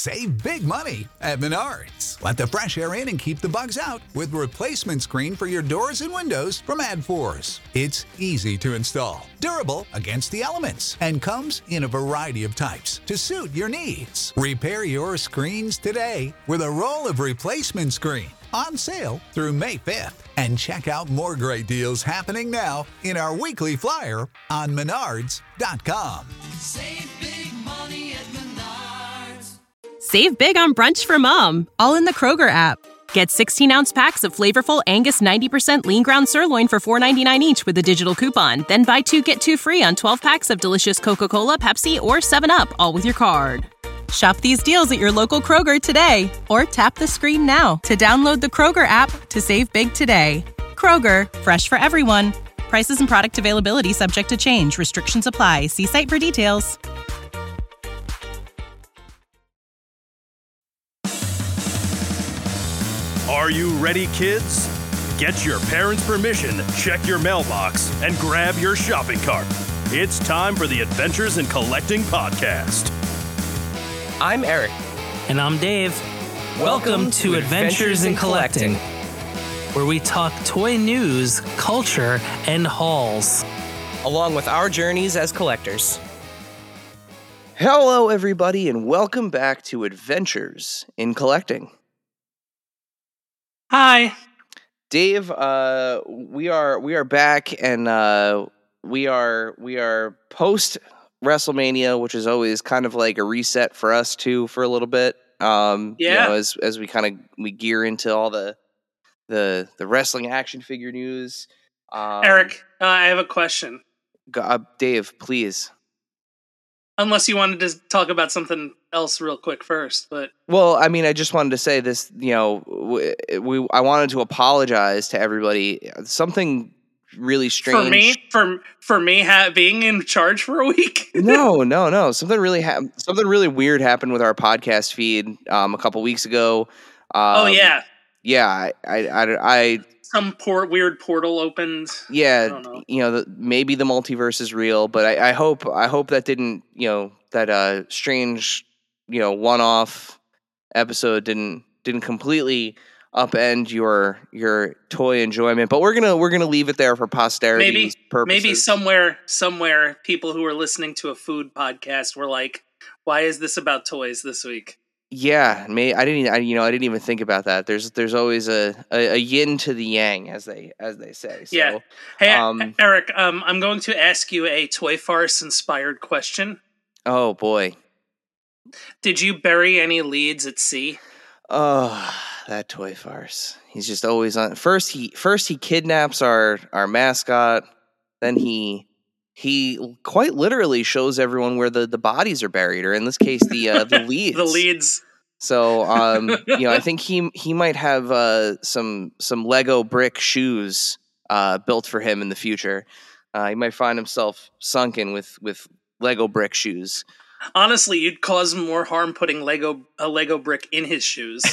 Save big money at Menards. Let the fresh air in and keep the bugs out with replacement screen for your doors and windows from AdForce. It's easy to install, durable against the elements, and comes in a variety of types to suit your needs. Repair your screens today with a roll of replacement screen. On sale through May 5th. And check out more great deals happening now in our weekly flyer on Menards.com. Save big money at Menards. Save big on brunch for mom, all in the Kroger app. Get 16-ounce packs of flavorful Angus 90% lean ground sirloin for $4.99 each with a digital coupon. Then buy 2, get 2 free on 12 packs of delicious Coca-Cola, Pepsi, or 7-Up, all with your card. Shop these deals at your local Kroger today, or tap the screen now to download the Kroger app to save big today. Kroger, fresh for everyone. Prices and product availability subject to change. Restrictions apply. See site for details. Are you ready, kids? Get your parents' permission, check your mailbox, and grab your shopping cart. It's time for the Adventures in Collecting podcast. I'm Eric. And I'm Dave. Welcome to Adventures in Collecting, where we talk toy news, culture, and hauls, along with our journeys as collectors. Hello, everybody, and welcome back to Adventures in Collecting. Hi. Dave, we are back, and we are post WrestleMania, which is always kind of like a reset for us too, for a little bit. You know, as we gear into all the wrestling action figure news. Eric, I have a question. Dave, please. Unless you wanted to talk about something else real quick first, but well, I mean, I just wanted to say this. You know, I wanted to apologize to everybody. Something really strange for me being in charge for a week. No. Something really weird happened with our podcast feed a couple weeks ago. Yeah. I some weird portal opened. Yeah, I don't know. You know, maybe the multiverse is real, but I hope that didn't, you know, that strange, you know, one-off episode didn't completely upend your toy enjoyment, but we're gonna leave it there for posterity's purposes. Maybe somewhere people who are listening to a food podcast were like, "Why is this about toys this week?" Yeah, I didn't even think about that. There's always a yin to the yang, as they say. So, yeah. Hey, Eric, I'm going to ask you a Toy Farce inspired question. Oh boy, did you bury any leads at sea? Oh, that Toy Farce. He's just always on. First he kidnaps our mascot. Then he quite literally shows everyone where the bodies are buried, or in this case, the leads. The leads. So, you know, I think he might have some Lego brick shoes built for him in the future. He might find himself sunken with Lego brick shoes. Honestly, you'd cause more harm putting a Lego brick in his shoes.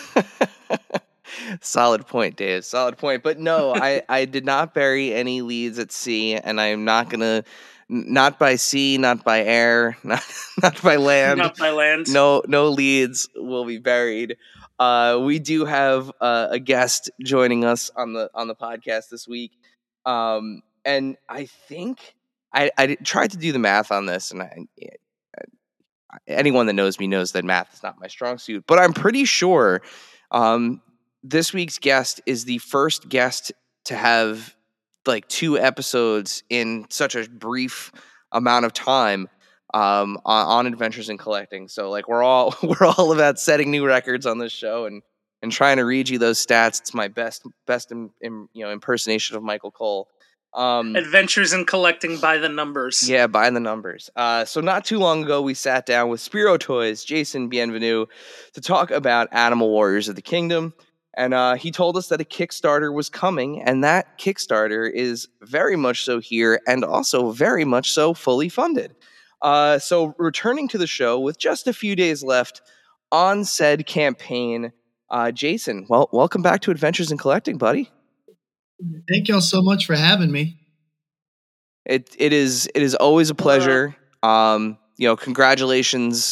Solid point, Dave. Solid point. But no, I did not bury any leads at sea, and I am not gonna. Not by sea, not by air, not by land. Not by land. No leads will be buried. We do have a guest joining us on the podcast this week, and I think I tried to do the math on this, and anyone that knows me knows that math is not my strong suit. But I'm pretty sure this week's guest is the first guest to have like 2 episodes in such a brief amount of time on Adventures in Collecting. So like we're all about setting new records on this show and trying to read you those stats. It's my best impersonation of Michael Cole. Adventures in Collecting by the numbers. Yeah, by the numbers. So not too long ago, we sat down with Spiro Toys, Jason Bienvenu, to talk about Animal Warriors of the Kingdom. And he told us that a Kickstarter was coming, and that Kickstarter is very much so here and also very much so fully funded. So returning to the show with just a few days left on said campaign, Jason, well, welcome back to Adventures in Collecting, buddy. Thank y'all so much for having me. It is always a pleasure. Congratulations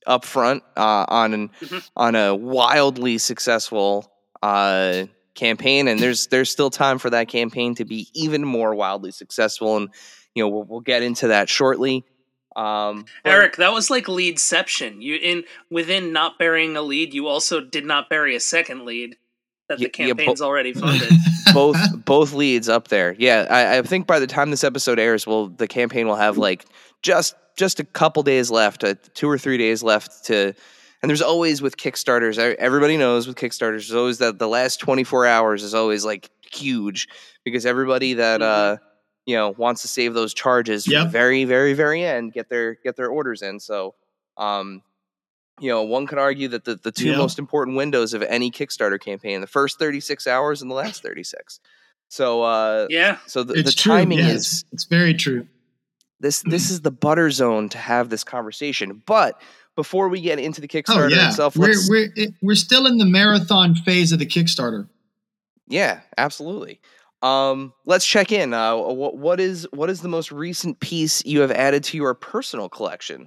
up front on a wildly successful campaign, and there's still time for that campaign to be even more wildly successful, and we'll get into that shortly. Eric, that was like leadception. Within not burying a lead, you also did not bury a second lead that the campaign's already funded. both leads up there. Yeah, I think by the time this episode airs, the campaign will have like just a couple days left, 2 or 3 days left to. And there's always with Kickstarters, everybody knows with Kickstarters, there's always the last 24 hours is always like huge because everybody that wants to save those charges from the very, very, very end get their orders in. So, one could argue that the two most important windows of any Kickstarter campaign, the first 36 hours and the last 36. So, so the timing is it's very true. This is the butter zone to have this conversation, but. Before we get into the Kickstarter itself, we're still in the marathon phase of the Kickstarter. Yeah, absolutely. Let's check in. What is the most recent piece you have added to your personal collection?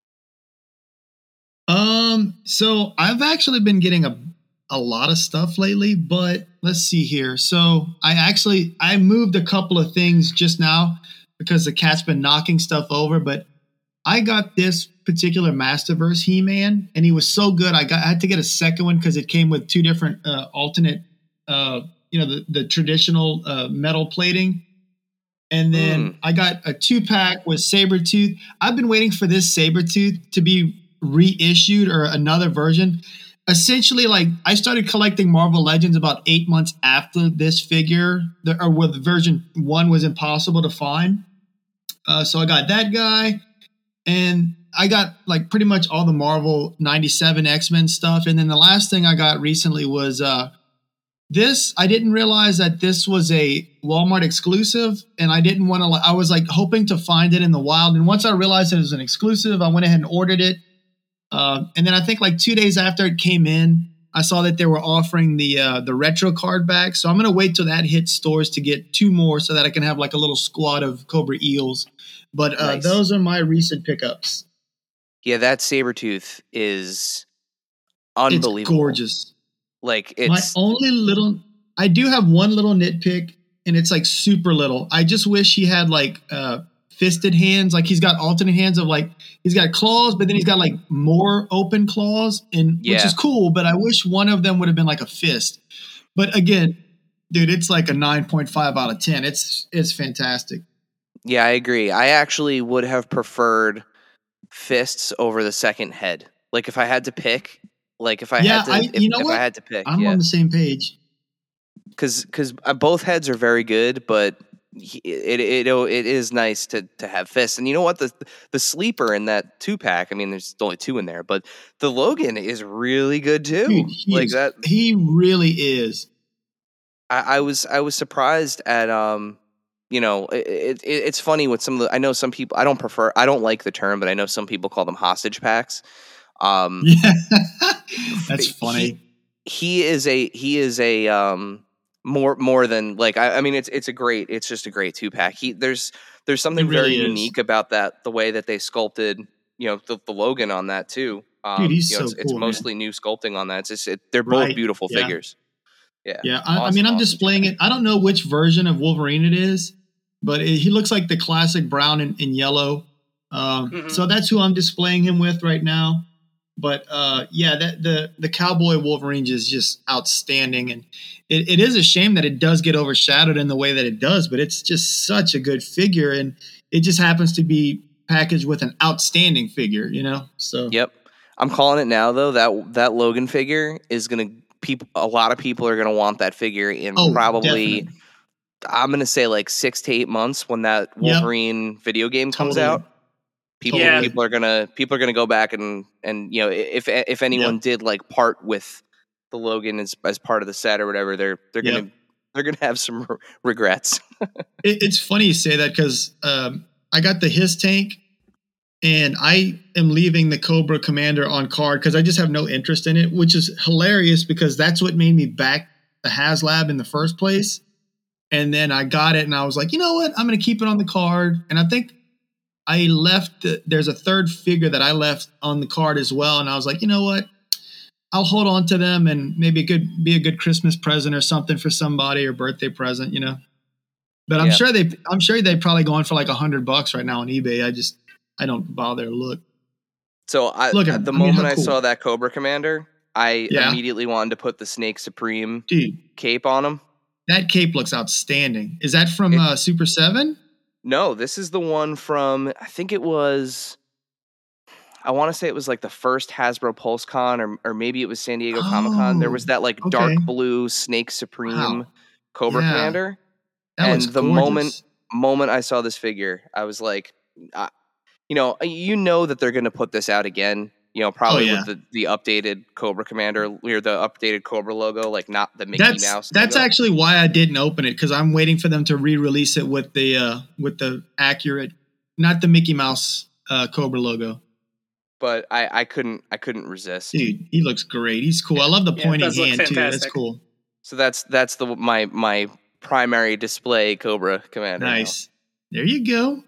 So I've actually been getting a lot of stuff lately, but let's see here. So I moved a couple of things just now because the cat's been knocking stuff over, but I got this particular Masterverse He-Man, and he was so good. I had to get a second one because it came with two different alternate, the traditional metal plating. And then I got a 2-pack with Sabretooth. I've been waiting for this Sabretooth to be reissued or another version. Essentially, like I started collecting Marvel Legends about 8 months after this figure, with version 1 was impossible to find. So I got that guy. And I got like pretty much all the Marvel 97 X-Men stuff. And then the last thing I got recently was this. I didn't realize that this was a Walmart exclusive, and I didn't want to. I was like hoping to find it in the wild. And once I realized it was an exclusive, I went ahead and ordered it. And then I think like 2 days after it came in, I saw that they were offering the retro card back. So I'm going to wait till that hits stores to get 2 more so that I can have like a little squad of Cobra Eels. But nice. Those are my recent pickups. Yeah, that Sabretooth is unbelievable. It's gorgeous. Like it's I do have one little nitpick, and it's like super little. I just wish he had like fisted hands. Like he's got alternate hands of like, he's got claws, but then he's got like more open claws, which is cool, but I wish one of them would have been like a fist. But again, dude, it's like a 9.5 out of 10. It's fantastic. Yeah, I agree. I actually would have preferred fists over the second head. Like if I had to pick, if I had to pick, I'm on the same page. Because both heads are very good, but it is nice to have fists. And you know what? The sleeper in that 2-pack, I mean, there's only 2 in there, but the Logan is really good too. Dude, he really is. I was surprised at it's funny with some of the. I know some people. I don't like the term, but I know some people call them hostage packs. That's funny. He is a more than like. I mean, it's just a great 2-pack. There's something really very unique about that. The way that they sculpted, the Logan on that too. Dude, he's so cool, it's mostly new sculpting on that. They're both beautiful figures. Yeah. I mean, I'm displaying it. I don't know which version of Wolverine it is, but he looks like the classic brown and yellow. So that's who I'm displaying him with right now. But the Cowboy Wolverine is just outstanding, and it is a shame that it does get overshadowed in the way that it does. But it's just such a good figure, and it just happens to be packaged with an outstanding figure, So yep, I'm calling it now though. That Logan figure is gonna. A lot of people are going to want that figure in probably, definitely. I'm going to say like 6 to 8 months when that Wolverine video game comes out. People are going to go back and if anyone did like part with the Logan as part of the set or whatever, they're going to have some regrets. It's funny you say that because I got the Hiss tank. And I am leaving the Cobra Commander on card because I just have no interest in it, which is hilarious because that's what made me back the HasLab in the first place. And then I got it and I was like, you know what? I'm going to keep it on the card. And I think I left. There's a third figure that I left on the card as well, and I was like, you know what? I'll hold on to them, and maybe it could be a good Christmas present or something for somebody, or birthday present, you know. But I'm sure they probably going for like $100 right now on eBay. I don't bother to look. So the moment I saw that Cobra Commander, I immediately wanted to put the Snake Supreme cape on him. That cape looks outstanding. Is that from Super 7? No, this is the one from, I think it was, I want to say it was like the first Hasbro PulseCon, or maybe it was San Diego Comic-Con. There was that like dark blue Snake Supreme Cobra Commander. That was gorgeous. moment I saw this figure, I was like, you know that they're going to put this out again. You know, probably with the updated Cobra Commander or the updated Cobra logo, like not the Mickey Mouse. That's actually why I didn't open it, because I'm waiting for them to re-release it with the accurate, not the Mickey Mouse Cobra logo. But I couldn't resist. Dude, he looks great. He's cool. I love the pointing hand too. That's cool. So that's my primary display Cobra Commander. Nice. Now. There you go.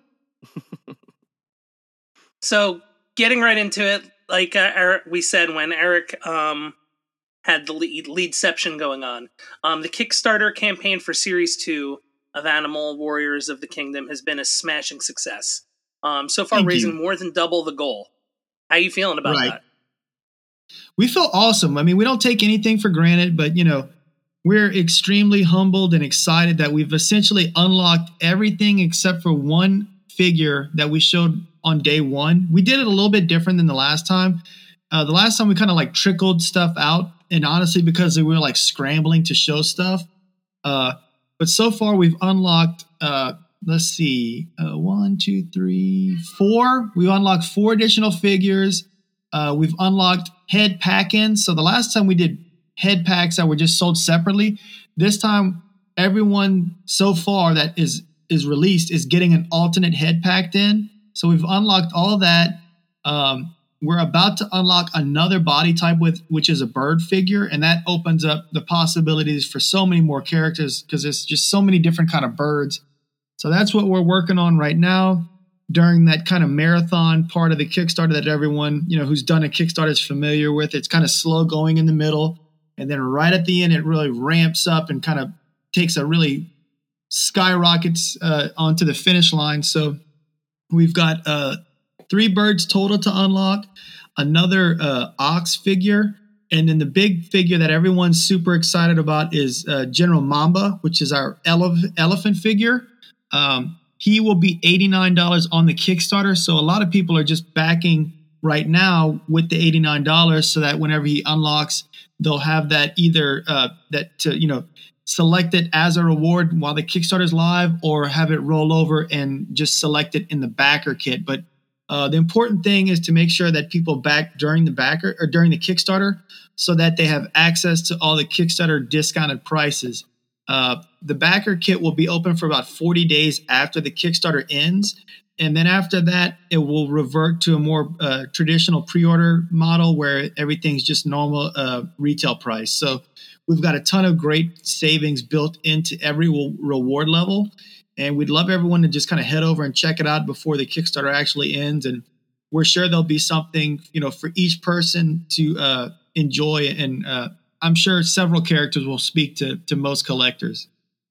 So getting right into it. Like we said, when Eric had the leadception going on, the Kickstarter campaign for Series 2 of Animal Warriors of the Kingdom has been a smashing success. So far, raising more than double the goal. How are you feeling about that? We feel awesome. I mean, we don't take anything for granted, but, you know, we're extremely humbled and excited that we've essentially unlocked everything except for one figure that we showed on day one. We did it a little bit different than the last time. The last time we kind of like trickled stuff out, and honestly, because we were like scrambling to show stuff. But so far we've unlocked, let's see, 1, 2, 3, 4. We've unlocked 4 additional figures. We've unlocked head pack-ins. So the last time we did head packs that were just sold separately. This time, everyone so far that is released is getting an alternate head packed in. So we've unlocked all of that. We're about to unlock another body type which is a bird figure, and that opens up the possibilities for so many more characters because there's just so many different kind of birds. So that's what we're working on right now during that kind of marathon part of the Kickstarter that everyone, you know, who's done a Kickstarter is familiar with. It's kind of slow going in the middle, and then right at the end, it really ramps up and kind of takes a really skyrockets onto the finish line. So we've got 3 birds total to unlock, another ox figure, and then the big figure that everyone's super excited about is General Mamba, which is our elephant figure. He will be $89 on the Kickstarter, so a lot of people are just backing right now with the $89 so that whenever he unlocks, they'll have that either select it as a reward while the Kickstarter is live, or have it roll over and just select it in the backer kit. But the important thing is to make sure that people back during the Kickstarter so that they have access to all the Kickstarter discounted prices. The backer kit will be open for about 40 days after the Kickstarter ends. And then after that, it will revert to a more traditional pre-order model where everything's just normal retail price. So we've got a ton of great savings built into every reward level. And we'd love everyone to just kind of head over and check it out before the Kickstarter actually ends. And we're sure there'll be something, you know, for each person to enjoy. And I'm sure several characters will speak to most collectors.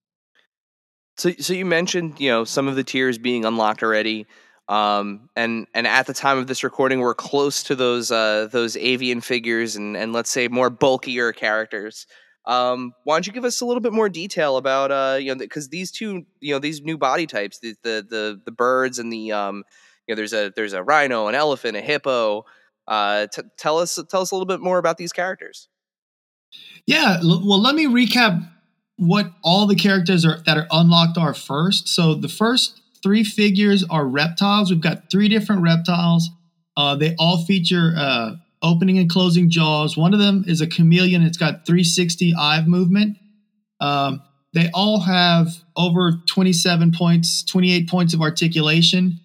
So you mentioned, you know, some of the tiers being unlocked already. And at the time of this recording, we're close to those avian figures and let's say more bulkier characters. Why don't you give us a little bit more detail about because these two, you know, these new body types, the birds and the there's a rhino, an elephant, a hippo. Tell us a little bit more about these characters. Yeah, well, let me recap what all the characters that are unlocked are first. So the first 3 figures are reptiles. We've got 3 different reptiles. They all feature opening and closing jaws. One of them is a chameleon. It's got 360 eye movement. They all have over 28 points of articulation.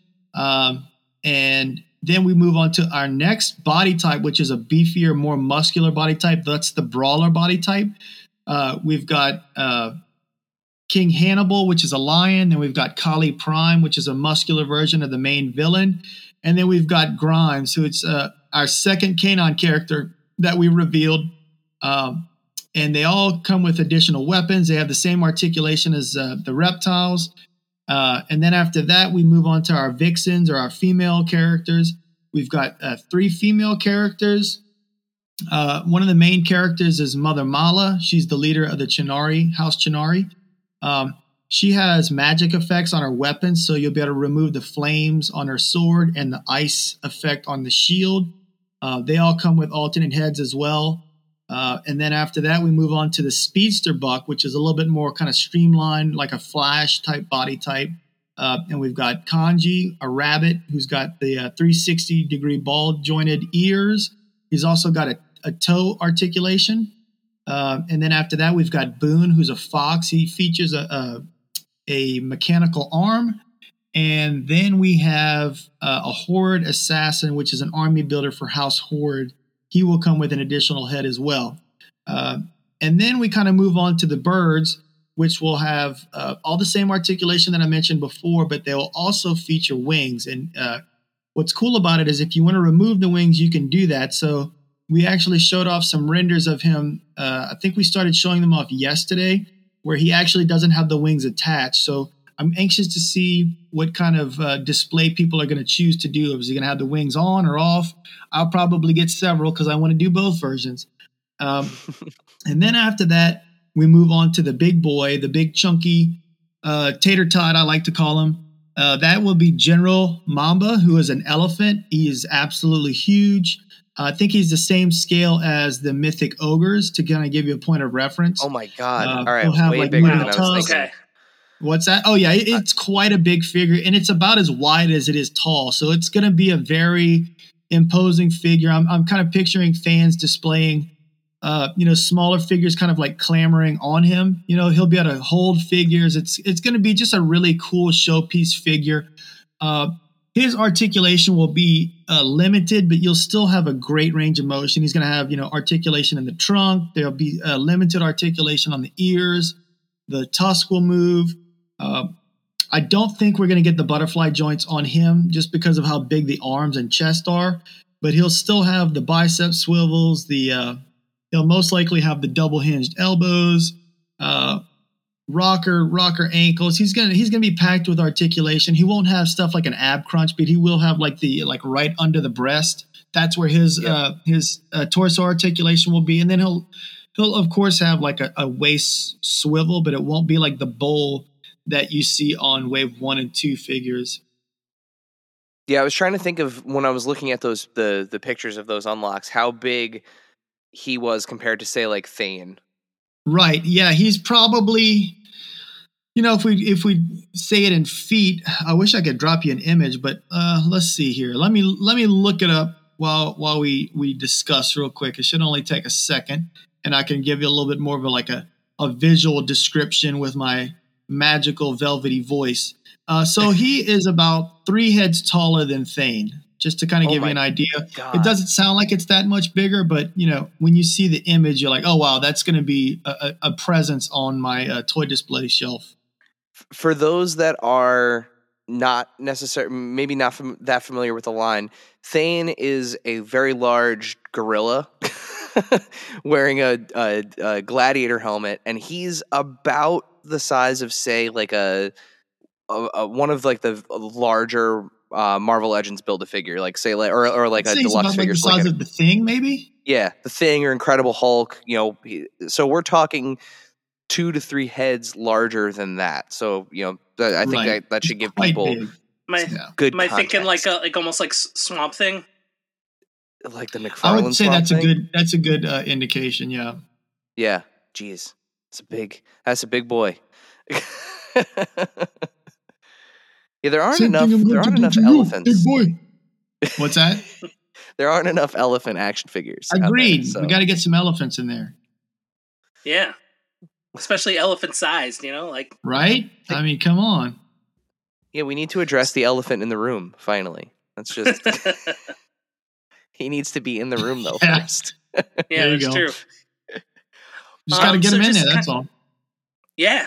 And then we move on to our next body type, which is a beefier, more muscular body type. That's the brawler body type. We've got King Hannibal, which is a lion. Then we've got Kali Prime, which is a muscular version of the main villain. And then we've got Grimes, who it's our second canine character that we revealed. And they all come with additional weapons. They have the same articulation as the reptiles. And then after that, we move on to our vixens, or our female characters. We've got 3 female characters. One of the main characters is Mother Mala. She's the leader of the Chennari, House Chennari. She has magic effects on her weapons, so you'll be able to remove the flames on her sword and the ice effect on the shield. They all come with alternate heads as well. And then after that, we move on to the Speedster Buck, which is a little bit more kind of streamlined, like a Flash type body type. And we've got Kanji, a rabbit, who's got the 360-degree ball jointed ears. He's also got a toe articulation. And then after that, we've got Boone, who's a fox. He features a mechanical arm. And then we have a Horde Assassin, which is an army builder for House Horde. He will come with an additional head as well. And then we kind of move on to the birds, which will have all the same articulation that I mentioned before, but they will also feature wings. And what's cool about it is if you want to remove the wings, you can do that. So we actually showed off some renders of him. I think we started showing them off yesterday, where he actually doesn't have the wings attached. So I'm anxious to see what kind of display people are going to choose to do. Is he going to have the wings on or off? I'll probably get several because I want to do both versions. And then after that, we move on to the big boy, the big chunky tater tot, I like to call him. That will be General Mamba, who is an elephant. He is absolutely huge. I think he's the same scale as the mythic ogres, to kind of give you a point of reference. Oh my God! All right, he'll have way like bigger than I tusks. was thinking. Okay. What's that? Oh yeah, it's quite a big figure, and it's about as wide as it is tall. So it's going to be a very imposing figure. I'm kind of picturing fans displaying, smaller figures, kind of like clamoring on him. He'll be able to hold figures. It's going to be just a really cool showpiece figure. His articulation will be limited, but you'll still have a great range of motion. He's going to have, articulation in the trunk. There'll be limited articulation on the ears. The tusk will move. I don't think we're going to get the butterfly joints on him just because of how big the arms and chest are, but he'll still have the bicep swivels. He'll most likely have the double hinged elbows, rocker ankles. He's gonna be packed with articulation. He won't have stuff like an ab crunch, but he will have like right under the breast. That's where his torso articulation will be, and then he'll of course have like a waist swivel, but it won't be like the bowl that you see on wave 1 and 2 figures. Yeah, I was trying to think of when I was looking at those the pictures of those unlocks, how big he was compared to say like Thane. Right. Yeah, he's probably, if we say it in feet, I wish I could drop you an image, but let's see here. Let me look it up while we discuss real quick. It should only take a second, and I can give you a little bit more of a visual description with my magical velvety voice. So he is about 3 heads taller than Thane, just to kind of give you an idea. God. It doesn't sound like it's that much bigger, but when you see the image, you're like, oh wow, that's going to be a presence on my toy display shelf. For those that are not necessarily, maybe not that familiar with the line, Thane is a very large gorilla wearing a gladiator helmet, and he's about the size of, say, like a one of like the larger Marvel Legends Build-A-Figure, like say or like a deluxe figure, like the size of the Thing, maybe. Yeah, the Thing or Incredible Hulk. So we're talking 2 to 3 heads larger than that. So I think that should give people good. Am I thinking like almost like Swamp Thing? Like the McFarlane. I would say Swamp that's Thing? a good indication. Yeah. Yeah. Jeez, that's a big boy. Yeah, there aren't enough elephants. Big boy. What's that? There aren't enough elephant action figures. Agreed. There, so. We got to get some elephants in there. Yeah, especially elephant sized. Right. I mean, come on. Yeah, we need to address the elephant in the room. Finally, that's just. He needs to be in the room though first. Yeah, that's true. Just got to get him in there. That's all. Yeah.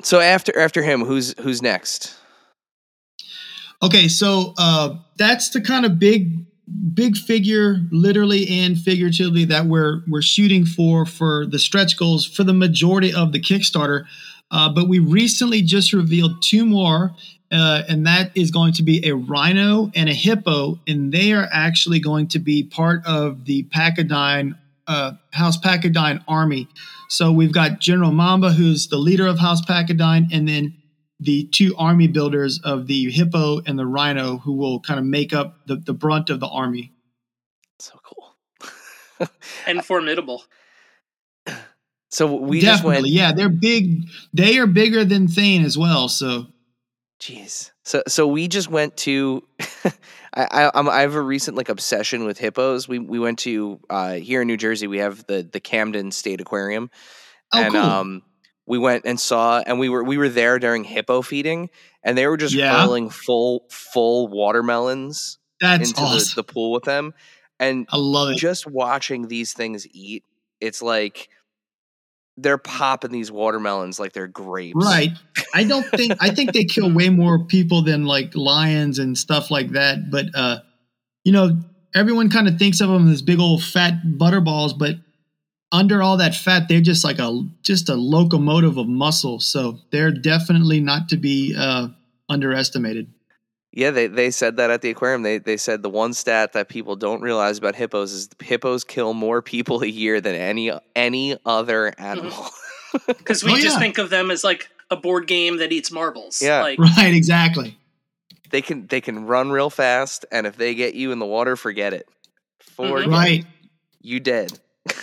So after him, who's next? Okay, so that's the kind of big figure, literally and figuratively, that we're shooting for the stretch goals for the majority of the Kickstarter. But we recently just revealed 2 more, and that is going to be a rhino and a hippo, and they are actually going to be part of the Pacadine House Pacadine army. So we've got General Mamba, who's the leader of House Pacadine, and then the 2 army builders of the hippo and the rhino, who will kind of make up the brunt of the army. So cool. And formidable. So we definitely, yeah, they're big. They are bigger than Thane as well. So, jeez. So we just went to. I have a recent obsession with hippos. We went to here in New Jersey. We have the Camden State Aquarium, and cool. We went and saw, and we were there during hippo feeding, and they were just hurling full watermelons into awesome. the pool with them, and I love it. Just watching these things eat, it's like they're popping these watermelons like they're grapes. Right. I think they kill way more people than lions and stuff like that. But everyone kind of thinks of them as big old fat butterballs, but under all that fat, they're just like a locomotive of muscle. So they're definitely not to be underestimated. Yeah, they said that at the aquarium. They said the one stat that people don't realize about hippos is hippos kill more people a year than any other animal. Because we just think of them as like a board game that eats marbles. Yeah, right, exactly. They can run real fast, and if they get you in the water, forget it. Right, you dead.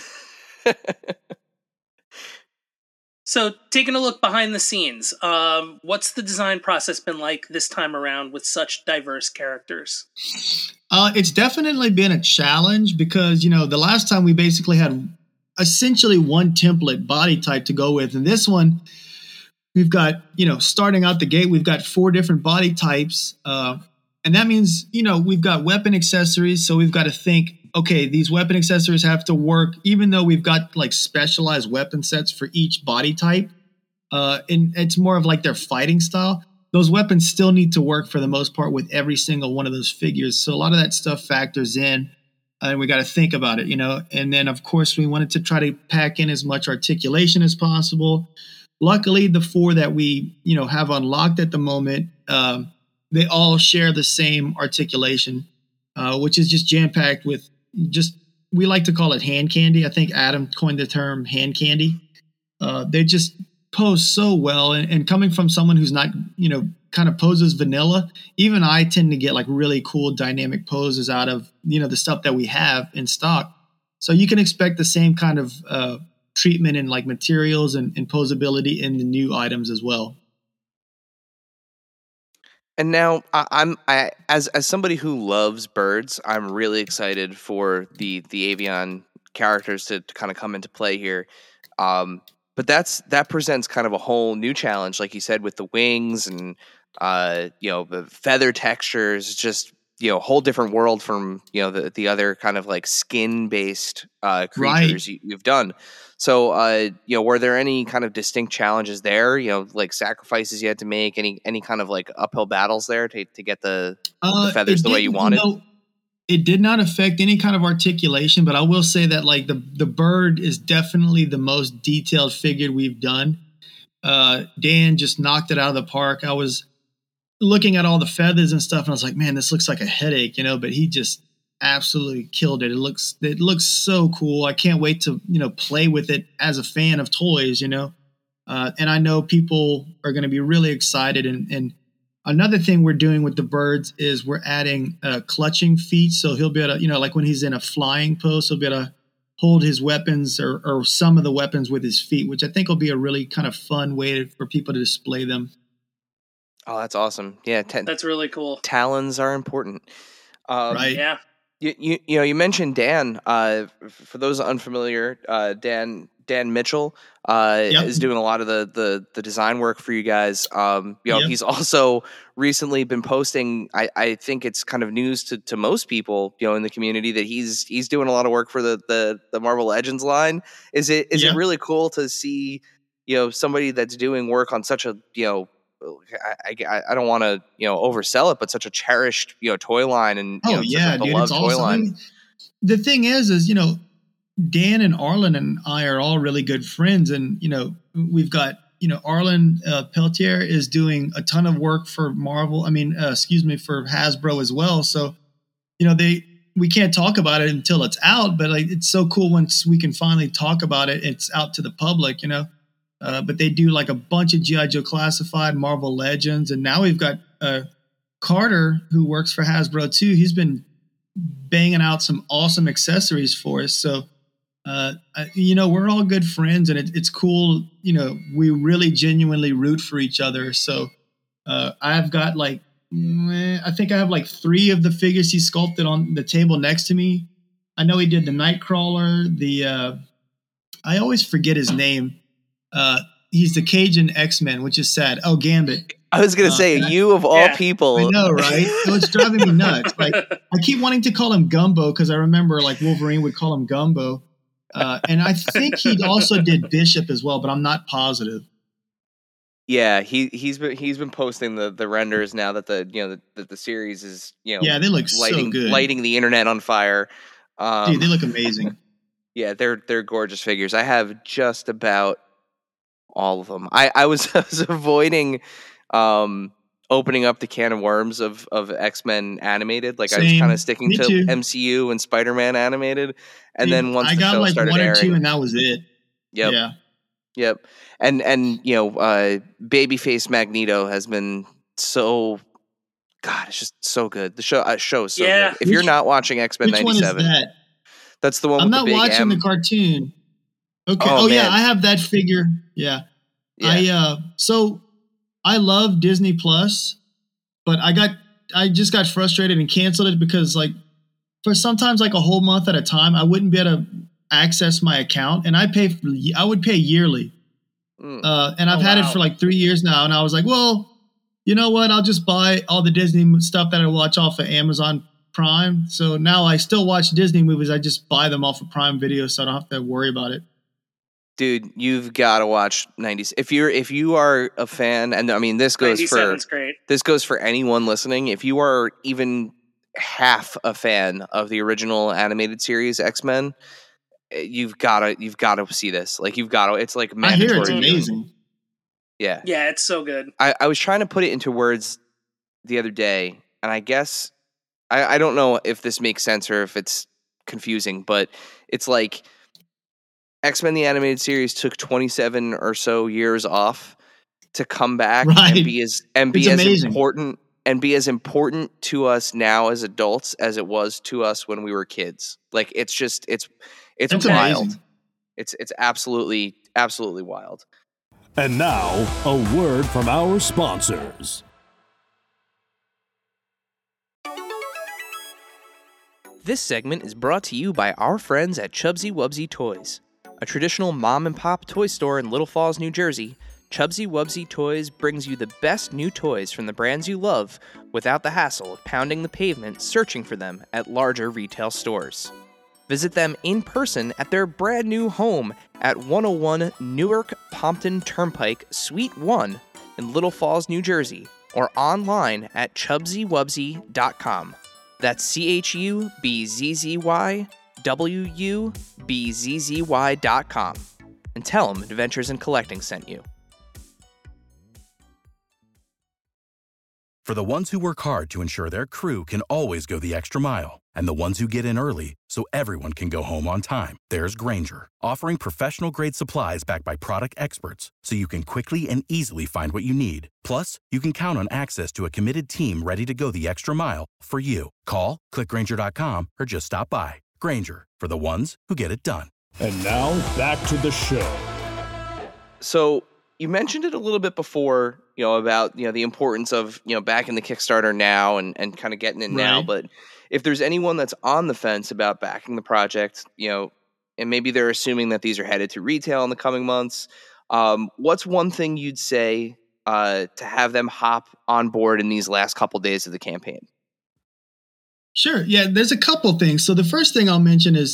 So, taking a look behind the scenes, what's the design process been like this time around with such diverse characters? It's definitely been a challenge because, the last time we basically had essentially one template body type to go with. And this one, we've got, starting out the gate, we've got 4 different body types. And that means, we've got weapon accessories. So we've got to think, okay, these weapon accessories have to work, even though we've got specialized weapon sets for each body type. And it's more of their fighting style. Those weapons still need to work for the most part with every single one of those figures. So a lot of that stuff factors in, and we got to think about it, And then, of course, we wanted to try to pack in as much articulation as possible. Luckily, the 4 that we, have unlocked at the moment, they all share the same articulation, which is just jam-packed with we like to call it hand candy. I think Adam coined the term hand candy. They just pose so well. And coming from someone who's not, kind of poses vanilla, even I tend to get really cool dynamic poses out of, the stuff that we have in stock. So you can expect the same kind of treatment in materials and posability in the new items as well. And now as somebody who loves birds, I'm really excited for the Avian characters to kind of come into play here. But that presents kind of a whole new challenge, like you said, with the wings and the feather textures, just a whole different world from the other kind of skin based creatures you've done. So were there any kind of distinct challenges there? Sacrifices you had to make, any kind of uphill battles there to get the feathers the way you wanted? It did not affect any kind of articulation, but I will say that the bird is definitely the most detailed figure we've done. Dan just knocked it out of the park. I was looking at all the feathers and stuff, and I was like, man, this looks like a headache, but he just absolutely killed it. It looks so cool. I can't wait to, play with it as a fan of toys, and I know people are going to be really excited. And another thing we're doing with the birds is we're adding clutching feet. So he'll be able to, when he's in a flying pose, he'll be able to hold his weapons or some of the weapons with his feet, which I think will be a really kind of fun way for people to display them. Oh, that's awesome. Yeah. That's really cool. Talons are important. Right. Yeah. You mentioned Dan. For those unfamiliar, Dan Mitchell is doing a lot of the design work for you guys. He's also recently been posting. I think it's kind of news to most people, in the community, that he's doing a lot of work for the Marvel Legends line. Is it really cool to see somebody that's doing work on such a, I don't want to, oversell it, but such a cherished, toy line and, Oh such yeah, a dude, beloved it's toy awesome. I line. mean, the thing is, Dan and Arlen and I are all really good friends, and we've got Arlen Peltier is doing a ton of work for Marvel. I mean, for Hasbro as well. So we can't talk about it until it's out, but like it's so cool once we can finally talk about it. It's out to the public, but they do like a bunch of G.I. Joe Classified, Marvel Legends, and now we've got Carter, who works for Hasbro too. He's been banging out some awesome accessories for us. So, we're all good friends, and it's cool. We really genuinely root for each other. So I've got I think I have 3 of the figures he sculpted on the table next to me. I know he did the Nightcrawler, I always forget his name. He's the Cajun X-Men, which is sad. Oh, Gambit. I was going to say, you of all people. I know, right? So it's driving me nuts. Like, I keep wanting to call him Gumbo because I remember Wolverine would call him Gumbo. And I think he also did Bishop as well, but I'm not positive. Yeah, he's been posting the renders now that the series is yeah, they look so good, lighting the internet on fire. Dude, they look amazing. Yeah, they're gorgeous figures. I have just about all of them. I was avoiding opening up the can of worms of X-Men animated. Like, I was kind of sticking to too. MCU and Spider-Man animated, and Dude, then once I the got show started 1 or airing, 2, and that was it. Yep. Yeah. Yep. And Babyface Magneto has been so, God, it's just so good. The show is so good. If you're not watching X-Men which 97, one is that? That's the one I'm with not the big watching M. the cartoon. Okay. Oh, yeah, man. I have that figure. Yeah. So I love Disney Plus, but I just got frustrated and canceled it because for sometimes a whole month at a time, I wouldn't be able to access my account, and I would pay yearly. And I've had it for 3 years now, and I was like, well, you know what? I'll just buy all the Disney stuff that I watch off of Amazon Prime. So now I still watch Disney movies. I just buy them off of Prime Video, so I don't have to worry about it. Dude, you've got to watch 90s. If you are a fan, and I mean this goes great. This goes for anyone listening. If you are even half a fan of the original animated series X-Men, you've got to see this. You've got to. It's mandatory. I hear it's amazing. Yeah. Yeah, it's so good. I was trying to put it into words the other day, and I guess I don't know if this makes sense or if it's confusing, but it's X-Men the animated series took 27 or so years off to come back and be as important to us now as adults as it was to us when we were kids. It's wild. Amazing. It's absolutely wild. And now, a word from our sponsors. This segment is brought to you by our friends at Chubsy Wubsy Toys. A traditional mom-and-pop toy store in Little Falls, New Jersey, Chubsy Wubsy Toys brings you the best new toys from the brands you love without the hassle of pounding the pavement searching for them at larger retail stores. Visit them in person at their brand new home at 101 Newark Pompton Turnpike, Suite 1 in Little Falls, New Jersey, or online at chubsywubsy.com. That's CHUBZZYWUBZZY.com. And tell them Adventures in Collecting sent you. For the ones who work hard to ensure their crew can always go the extra mile, and the ones who get in early so everyone can go home on time, there's Grainger, offering professional-grade supplies backed by product experts so you can quickly and easily find what you need. Plus, you can count on access to a committed team ready to go the extra mile for you. Call, click Grainger.com, or just stop by. Grainger, for the ones who get it done. And now, back to the show. So, you mentioned it a little bit before, about, the importance of, backing the Kickstarter now and kind of getting in now. But if there's anyone that's on the fence about backing the project, and maybe they're assuming that these are headed to retail in the coming months, what's one thing you'd say to have them hop on board in these last couple days of the campaign? Sure. Yeah, there's a couple things. So the first thing I'll mention is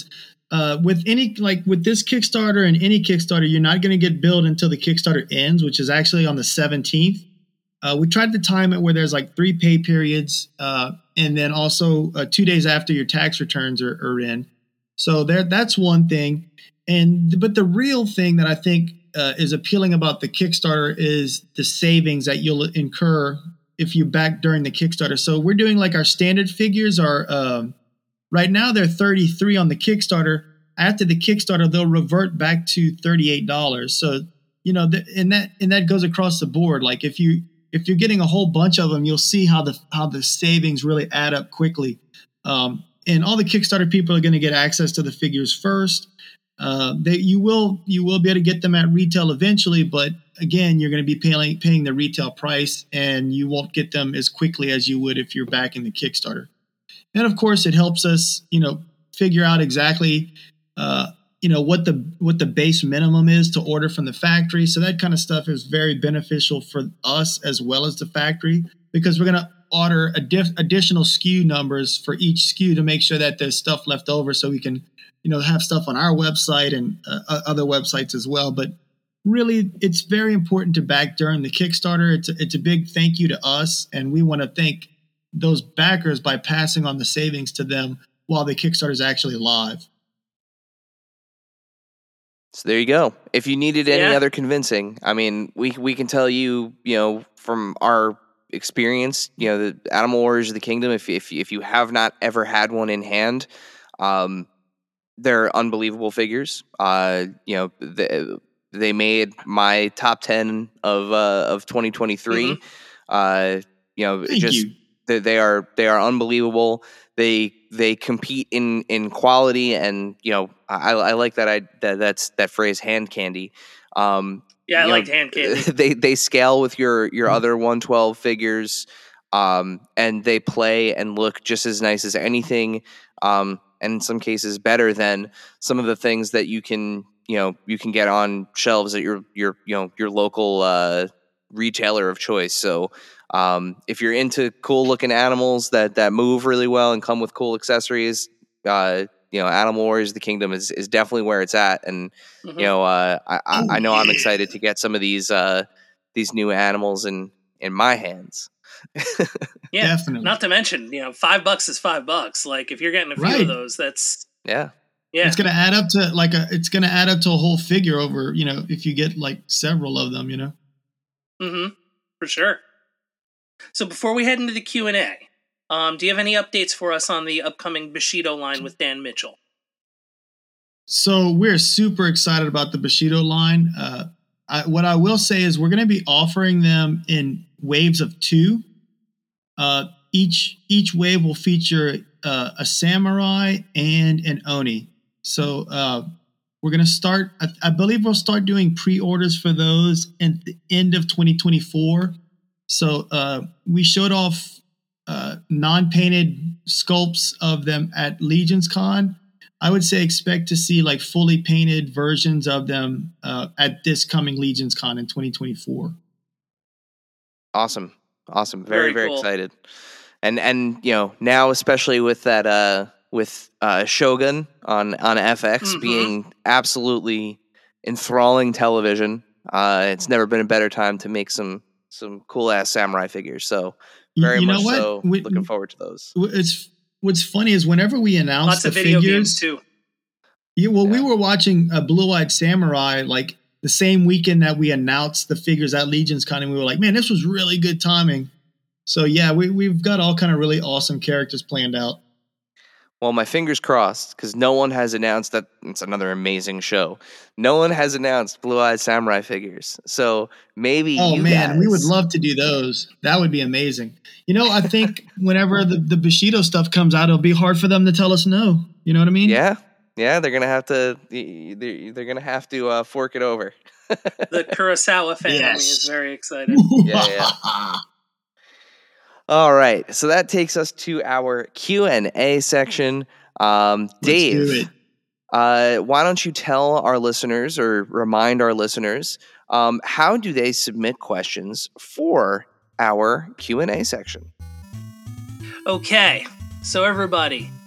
with this Kickstarter and any Kickstarter, you're not going to get billed until the Kickstarter ends, which is actually on the 17th. We tried to time it where there's like 3 pay periods, and then also 2 days after your tax returns are in. So that's one thing. But the real thing that I think is appealing about the Kickstarter is the savings that you'll incur if you back during the Kickstarter. So we're doing like our standard figures are right now they're $33 on the Kickstarter. After the Kickstarter, they'll revert back to $38. So and that goes across the board. Like if you're getting a whole bunch of them, you'll see how the savings really add up quickly. And all the Kickstarter people are going to get access to the figures first. You will be able to get them at retail eventually, but again, you're going to be paying the retail price, and you won't get them as quickly as you would if you're backing the Kickstarter. And of course, it helps us, figure out exactly, what the base minimum is to order from the factory. So that kind of stuff is very beneficial for us as well as the factory, because we're going to order additional SKU numbers for each SKU to make sure that there's stuff left over, so we can, have stuff on our website and other websites as well. But really, it's very important to back during the Kickstarter. It's a big thank you to us, and we want to thank those backers by passing on the savings to them while the Kickstarter is actually live. So there you go. If you needed any other convincing, I mean, we can tell you, from our experience, the Animal Warriors of the Kingdom, if you have not ever had one in hand, they're unbelievable figures. They made my top 10 of 2023. Mm-hmm. They are unbelievable. They compete in quality, and I like that's that phrase, hand candy. I liked hand candy. They scale with your other 112 figures, and they play and look just as nice as anything, and in some cases better than some of the things that you can get on shelves at your local retailer of choice. So if you're into cool looking animals that move really well and come with cool accessories, Animal Warriors of the Kingdom is definitely where it's at. And I know I'm excited to get some of these new animals in my hands. Yeah, definitely. Not to mention, $5 is $5. Like if you're getting a few of those, that's yeah. It's going to add up to a whole figure over, if you get like several of them, Mm-hmm. For sure. So before we head into the Q&A, do you have any updates for us on the upcoming Bushido line with Dan Mitchell? So we're super excited about the Bushido line. What I will say is we're going to be offering them in waves of 2. Each wave will feature a samurai and an oni. So we're going to start, I believe we'll start doing pre-orders for those at the end of 2024. So we showed off non-painted sculpts of them at Legion's Con. I would say expect to see like fully painted versions of them at this coming Legion's Con in 2024. Awesome. Very, very cool. Excited. And now especially with that with Shogun on FX being absolutely enthralling television, it's never been a better time to make some cool ass samurai figures. So very much so looking forward to those. What's funny is whenever we announce lots the of video figures, games too. We were watching Blue-Eyed Samurai like the same weekend that we announced the figures at Legion's Con, and we were like, man, this was really good timing. So yeah, we've got all kind of really awesome characters planned out. Well, my fingers crossed, because no one has announced that. It's another amazing show. No one has announced Blue-Eyed Samurai figures. So maybe we would love to do those. That would be amazing. I think whenever the Bushido stuff comes out, it'll be hard for them to tell us no. You know what I mean? Yeah, they're gonna have to. They're gonna have to fork it over. The Kurosawa family is very excited. Yeah. All right, so that takes us to our Q&A section. Dave, why don't you tell our listeners, or remind our listeners, how do they submit questions for our Q&A section? Okay, so everybody,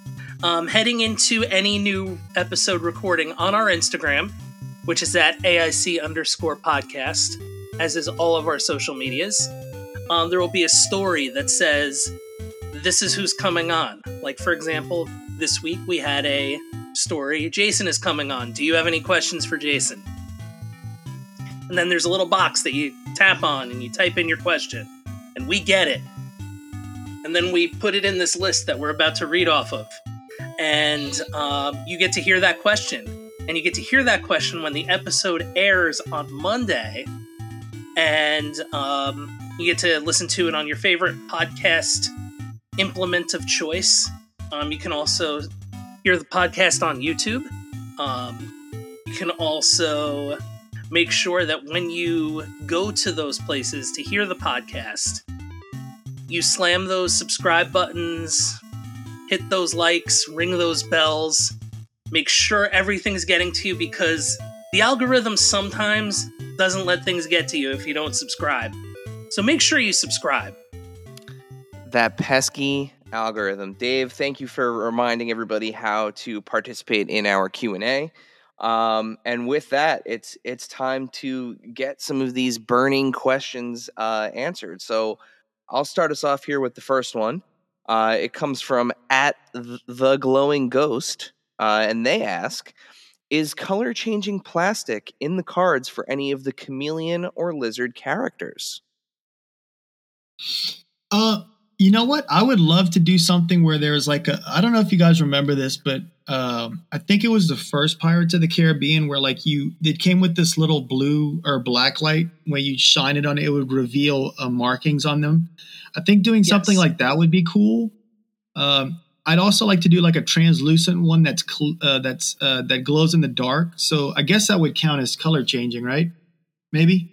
Heading into any new episode recording on our Instagram, which is at AIC_podcast, as is all of our social medias, there will be a story that says, this is who's coming on. Like, for example, this week we had a story, Jason is coming on. Do you have any questions for Jason? And then there's a little box that you tap on and you type in your question, and we get it. And then we put it in this list that we're about to read off of. And you get to hear that question. And you get to hear that question when the episode airs on Monday. And you get to listen to it on your favorite podcast implement of choice. You can also hear the podcast on YouTube. You can also make sure that when you go to those places to hear the podcast, you slam those subscribe buttons, hit those likes, ring those bells, make sure everything's getting to you, because the algorithm sometimes doesn't let things get to you if you don't subscribe. So make sure you subscribe. That pesky algorithm. Dave, thank you for reminding everybody how to participate in our Q&A. And with that, it's time to get some of these burning questions answered. So I'll start us off here with the first one. It comes from @theglowingghost, and they ask, is color-changing plastic in the cards for any of the chameleon or lizard characters? You know what? I would love to do something where there's like I don't know if you guys remember this, but I think it was the first Pirates of the Caribbean where like it came with this little blue or black light. When you shine it on it, it would reveal markings on them. I think doing something like that would be cool. I'd also like to do like a translucent one that glows in the dark. So I guess that would count as color changing, right? Maybe.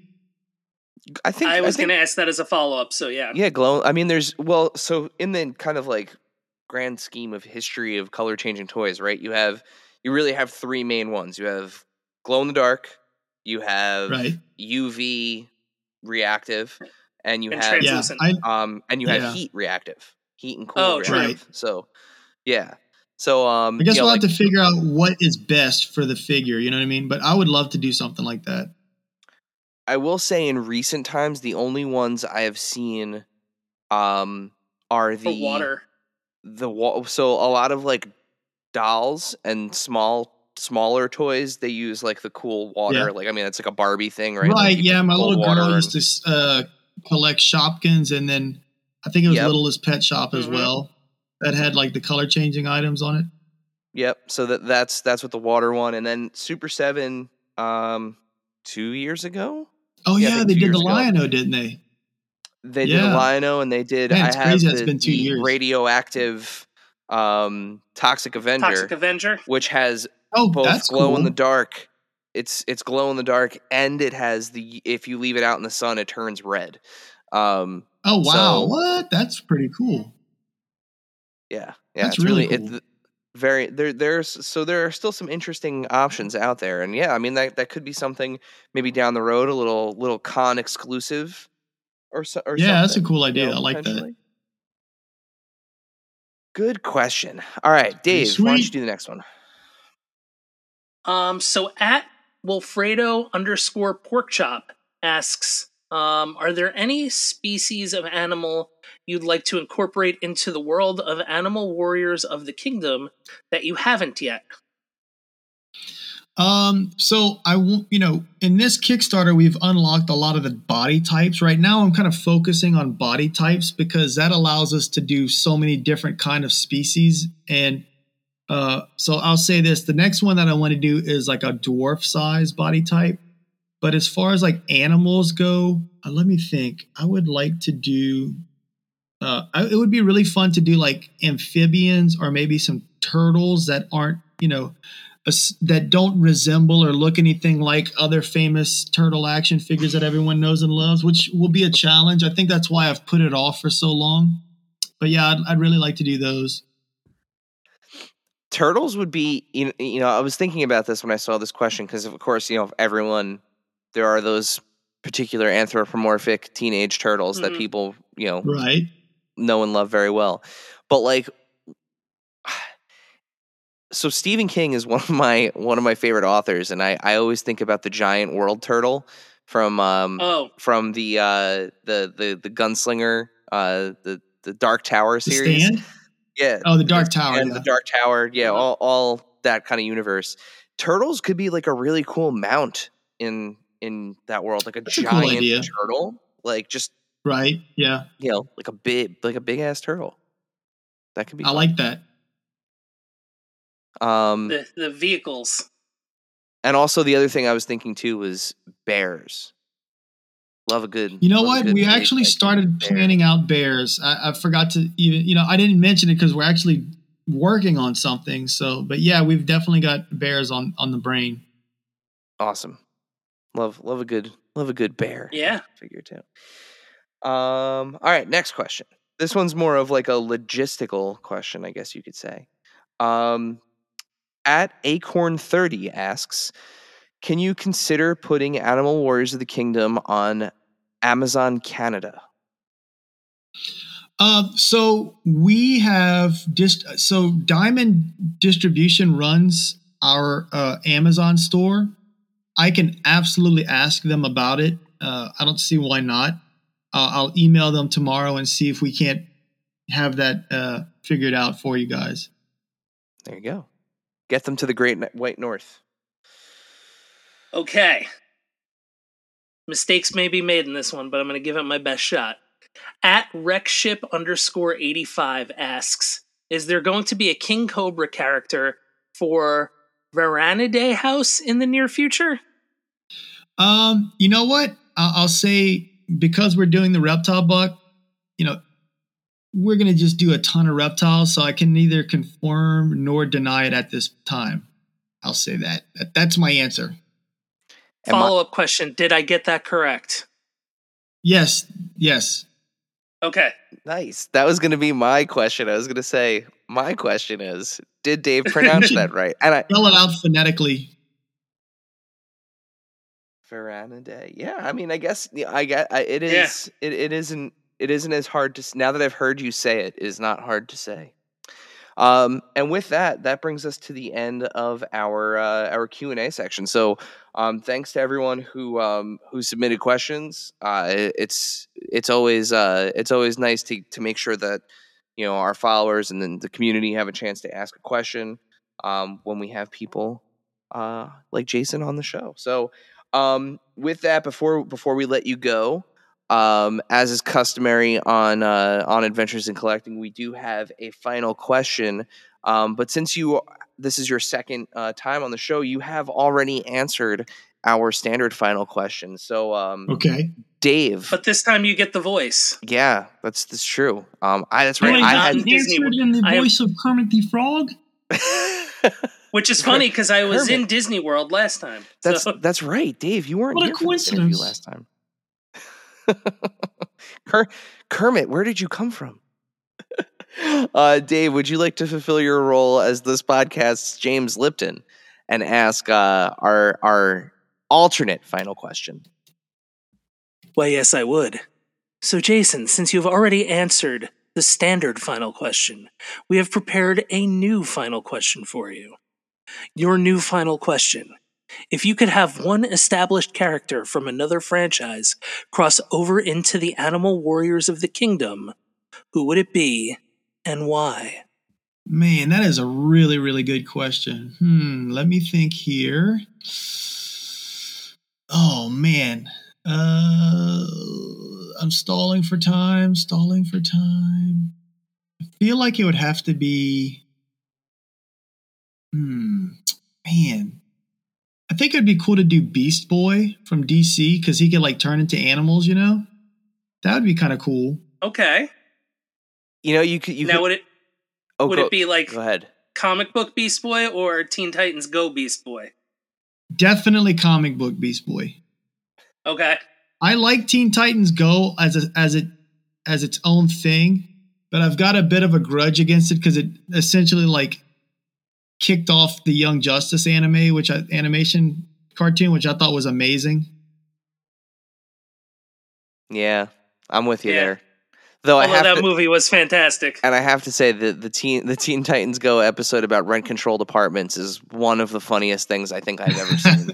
I was going to ask that as a follow-up, so yeah. Yeah, glow. I mean, so in the kind of like grand scheme of history of color-changing toys, right? You really have three main ones. You have glow-in-the-dark, you have UV reactive, and you have translucent. And you have heat reactive, heat and cool reactive. Right. So, yeah. So I guess we'll have to figure out what is best for the figure. You know what I mean? But I would love to do something like that. I will say in recent times, the only ones I have seen are the water. So a lot of like dolls and smaller toys, they use like the cool water. Yeah. Like, I mean, it's like a Barbie thing, right? Right. Like yeah. My little girl used to collect Shopkins, and then I think it was Littlest Pet Shop as well that had like the color changing items on it. Yep. So that's what the water one, and then Super 7 2 years ago. Oh yeah, they did the Lion-O, didn't they? They did the Lion-O, and they did. Man, it's crazy. It's been 2 years. Radioactive Toxic Avenger, which has both glow in the dark. It's glow in the dark, and it has if you leave it out in the sun, it turns red. Oh wow! What? That's pretty cool. Yeah, that's really cool. There are still some interesting options out there, and I mean that could be something maybe down the road, a little con exclusive or something. That's a cool idea. I like that. Good question. All right, Dave, why don't you do the next one? So @Wilfredo_porkchop asks, are there any species of animal you'd like to incorporate into the world of Animal Warriors of the Kingdom that you haven't yet? So in this Kickstarter, we've unlocked a lot of the body types. Right now, I'm kind of focusing on body types because that allows us to do so many different kind of species. And so I'll say this, the next one that I want to do is like a dwarf size body type. But as far as like animals go, let me think. I would like to do, it would be really fun to do like amphibians or maybe some turtles that aren't, that don't resemble or look anything like other famous turtle action figures that everyone knows and loves, which will be a challenge. I think that's why I've put it off for so long. But yeah, I'd really like to do those. Turtles would be, I was thinking about this when I saw this question because, of course, everyone, there are those particular anthropomorphic teenage turtles that people, know and love very well. But like, So Stephen King is one of my favorite authors, and I always think about the giant world turtle from the Gunslinger, the Dark Tower The series. Stand? Yeah. Oh, the Dark Tower. And Yeah. the Dark Tower. Yeah, all that kind of universe. Turtles could be like a really cool mount in that world, like a That's a cool giant idea. turtle, like just Right. Yeah. like a big ass turtle. That could be. I fun. like that. The vehicles. And also the other thing I was thinking too was bears. Love a good. You know love a what? good We big, actually like, started bear. planning out bears. I forgot to even, I didn't mention it because we're actually working on something. So, but yeah, we've definitely got bears on the brain. Awesome. Love a good bear. Yeah. Figure too. All right, next question. This one's more of like a logistical question, I guess you could say. At Acorn30 asks, can you consider putting Animal Warriors of the Kingdom on Amazon Canada? So we have so Diamond Distribution runs our Amazon store. I can absolutely ask them about it. I don't see why not. I'll email them tomorrow and see if we can't have that figured out for you guys. There you go. Get them to the Great White North. Okay. Mistakes may be made in this one, but I'm going to give it my best shot. At Wreckship_85 asks, is there going to be a King Cobra character for Varanidae House in the near future? You know what? I'll say, because we're doing the reptile buck, we're going to just do a ton of reptiles, so I can neither confirm nor deny it at this time. I'll say that. That's my answer. Follow-up question. Did I get that correct? Yes. Okay. Nice. That was going to be my question. I was going to say, my question is, did Dave pronounce that right? And I spell it out phonetically. Varanidae. Yeah, I mean, I guess it is. Yeah. It isn't. It isn't as hard to. Now that I've heard you say it, it is not hard to say. And with that brings us to the end of our Q&A section. So, thanks to everyone who submitted questions. It's always nice to make sure that our followers and then the community have a chance to ask a question when we have people like Jason on the show. So, with that, before we let you go, as is customary on Adventures in Collecting, we do have a final question. But since this is your second time on the show, you have already answered our standard final question. So, okay, Dave. But this time you get the voice. Yeah, that's true. That's right. I had answered in the voice of Kermit the Frog. Which is funny because I was in Disney World last time. That's right, Dave. You weren't here for this interview last time. Kermit, where did you come from? Dave, would you like to fulfill your role as this podcast's James Lipton and ask our alternate final question? Why, yes, I would. So, Jason, since you've already answered the standard final question, we have prepared a new final question for you. Your new final question. If you could have one established character from another franchise cross over into the Animal Warriors of the Kingdom, who would it be and why? Man, that is a really, really good question. Let me think here. Oh, man. I'm stalling for time. I feel like it would have to be... Man. I think it'd be cool to do Beast Boy from DC because he could like turn into animals, That would be kind of cool. Okay. You could. Would it be like go ahead. Comic book Beast Boy or Teen Titans Go Beast Boy? Definitely comic book Beast Boy. Okay. I like Teen Titans Go as its own thing, but I've got a bit of a grudge against it because it essentially like kicked off the Young Justice animation cartoon, which I thought was amazing. Yeah, I'm with you there. Though That movie was fantastic. And I have to say that the Teen Titans Go episode about rent-controlled apartments is one of the funniest things I think I've ever seen.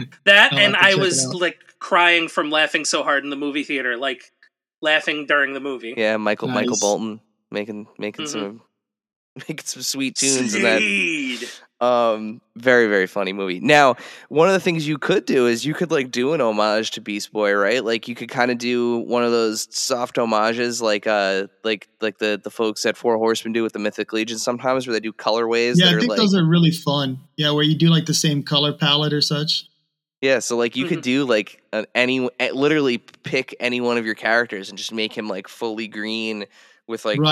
I was like crying from laughing so hard in the movie theater, like laughing during the movie. Yeah, Michael Bolton making some sweet tunes in that. Very, very funny movie. Now, one of the things you could do is you could like do an homage to Beast Boy, right? Like you could kind of do one of those soft homages, like the folks at Four Horsemen do with the Mythic Legion sometimes, where they do colorways. Yeah, I think those are really fun. Yeah, where you do like the same color palette or such. Yeah, so like you could do like literally pick any one of your characters and just make him like fully green with like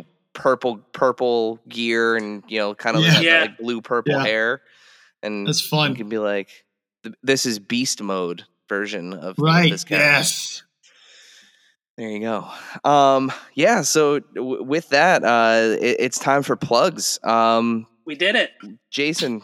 purple gear and kind of like blue purple hair, and that's fun. You can be like, this is Beast Mode version of this character. Yes. There you go. So with that, it's time for plugs. We did it. Jason,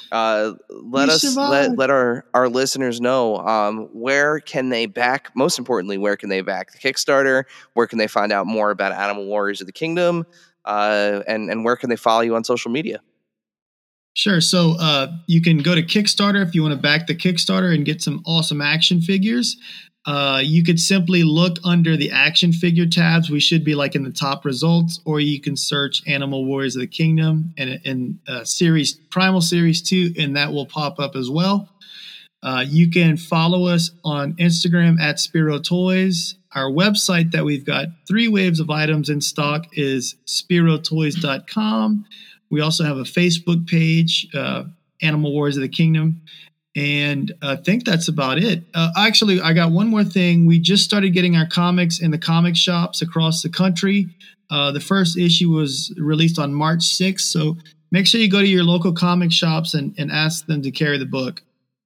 let our listeners know where can they back, most importantly, where can they back the Kickstarter? Where can they find out more about Animal Warriors of the Kingdom? And where can they follow you on social media? Sure. So you can go to Kickstarter if you want to back the Kickstarter and get some awesome action figures. You could simply look under the action figure tabs. We should be like in the top results, or you can search Animal Warriors of the Kingdom and Primal Series 2, and that will pop up as well. You can follow us on Instagram at Spiro Toys. Our website that we've got 3 waves of items in stock is spirotoys.com. We also have a Facebook page, Animal Warriors of the Kingdom. And I think that's about it. Actually, I got one more thing. We just started getting our comics in the comic shops across the country. The first issue was released on March 6th. So make sure you go to your local comic shops and ask them to carry the book.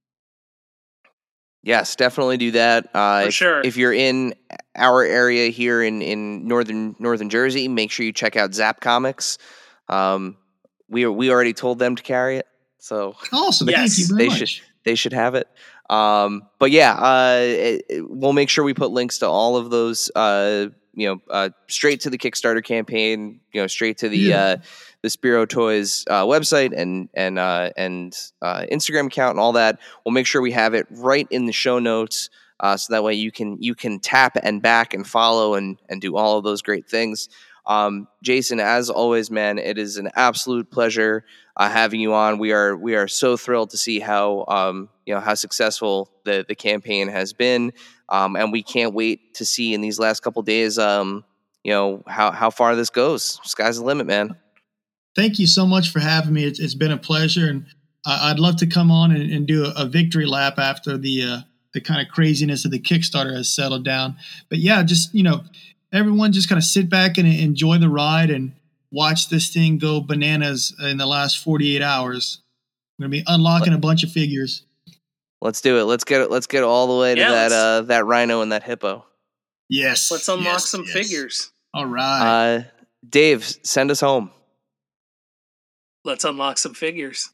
Yes, definitely do that. For sure. If you're in our area here in northern Jersey, make sure you check out Zap Comics. We already told them to carry it. So awesome. Thank you very much. They should have it. But yeah, we'll make sure we put links to all of those, straight to the Kickstarter campaign, straight to the Spiro Toys website and Instagram account and all that. We'll make sure we have it right in the show notes, so that way you can tap and back and follow and do all of those great things. Jason, as always, man, it is an absolute pleasure having you on. We are so thrilled to see how successful the campaign has been, and we can't wait to see in these last couple days, how far this goes. Sky's the limit, man. Thank you so much for having me. It's been a pleasure, and I'd love to come on and do a victory lap after the kind of craziness of the Kickstarter has settled down. But yeah, just everyone just kind of sit back and enjoy the ride and watch this thing go bananas in the last 48 hours. We're going to be unlocking a bunch of figures. Let's do it. Let's get all the way to that rhino and that hippo. Yes. Let's unlock some figures. All right. Dave, send us home. Let's unlock some figures.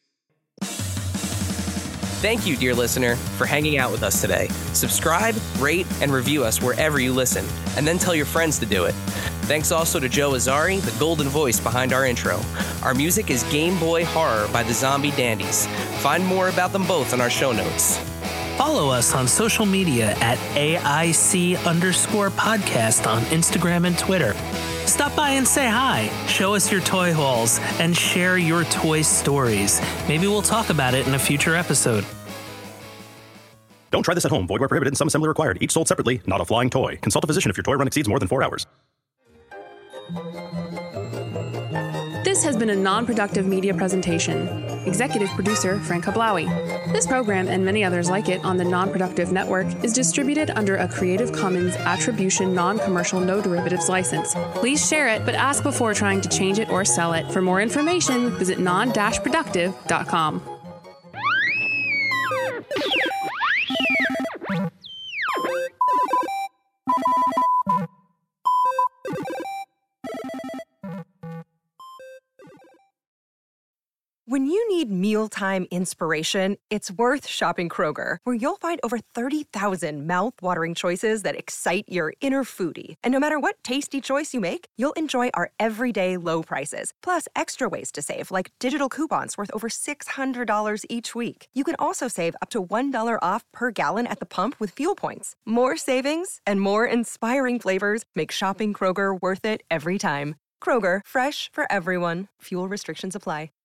Thank you, dear listener, for hanging out with us today. Subscribe, rate, and review us wherever you listen, and then tell your friends to do it. Thanks also to Joe Azari, the golden voice behind our intro. Our music is Game Boy Horror by the Zombie Dandies. Find more about them both in our show notes. Follow us on social media at AIC_podcast on Instagram and Twitter. Stop by and say hi, show us your toy hauls, and share your toy stories. Maybe we'll talk about it in a future episode. Don't try this at home. Void where prohibited and some assembly required. Each sold separately, not a flying toy. Consult a physician if your toy run exceeds more than 4 hours. This has been a non-productive media presentation. Executive producer, Frank Hablawi. This program and many others like it on the Non-Productive Network is distributed under a Creative Commons Attribution Non-Commercial No Derivatives license. Please share it, but ask before trying to change it or sell it. For more information, visit non-productive.com. When you need meal mealtime inspiration, it's worth shopping Kroger, where you'll find over 30,000 mouth-watering choices that excite your inner foodie. And no matter what tasty choice you make, you'll enjoy our everyday low prices, plus extra ways to save, like digital coupons worth over $600 each week. You can also save up to $1 off per gallon at the pump with fuel points. More savings and more inspiring flavors make shopping Kroger worth it every time. Kroger, fresh for everyone. Fuel restrictions apply.